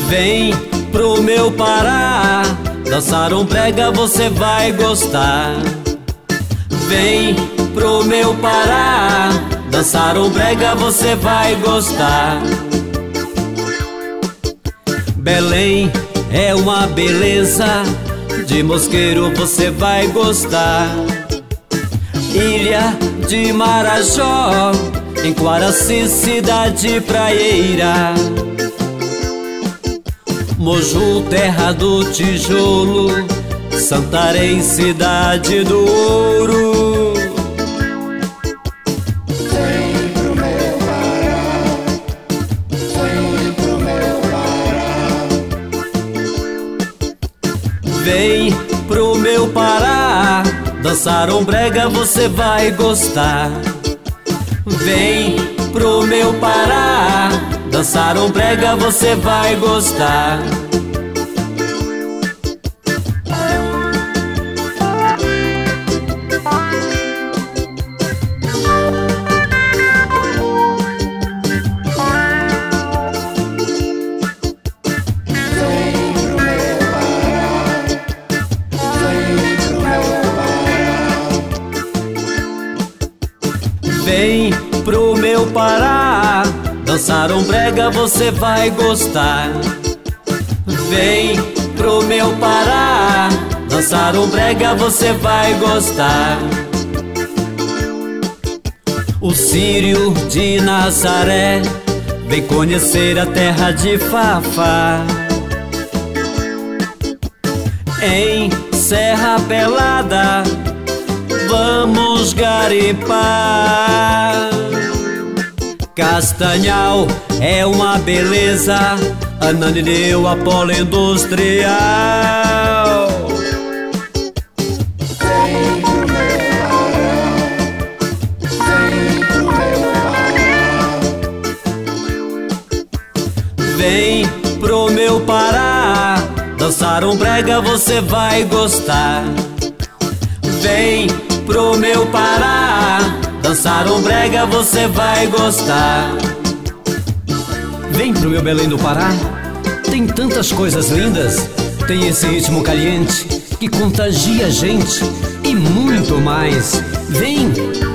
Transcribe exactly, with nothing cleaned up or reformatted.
Vem pro meu Pará, dançar um brega você vai gostar. Vem pro meu Pará, dançar um brega você vai gostar. Belém é uma beleza, de Mosqueiro você vai gostar. Ilha de Marajó, em Quaraci, cidade praieira. Moju, terra do tijolo, Santarém, cidade do ouro. Vem pro meu Pará, vem pro meu Pará. Vem pro meu Pará, dançar um brega você vai gostar. Vem pro meu Pará, dançar um brega você vai gostar. Vem pro meu Pará, dançar um brega você vai gostar. Vem pro meu Pará, dançar um brega você vai gostar. O Círio de Nazaré, vem conhecer a terra de Fafá. Em Serra Pelada vamos garimpar. Castanhal é uma beleza, Ananindeua, Apolo industrial. Vem pro meu Pará, vem pro meu Pará. Vem pro meu Pará, dançar um brega você vai gostar. Vem pro meu Pará, dançar um brega você vai gostar. Vem pro meu Belém do Pará, tem tantas coisas lindas. Tem esse ritmo caliente que contagia a gente e muito mais. Vem!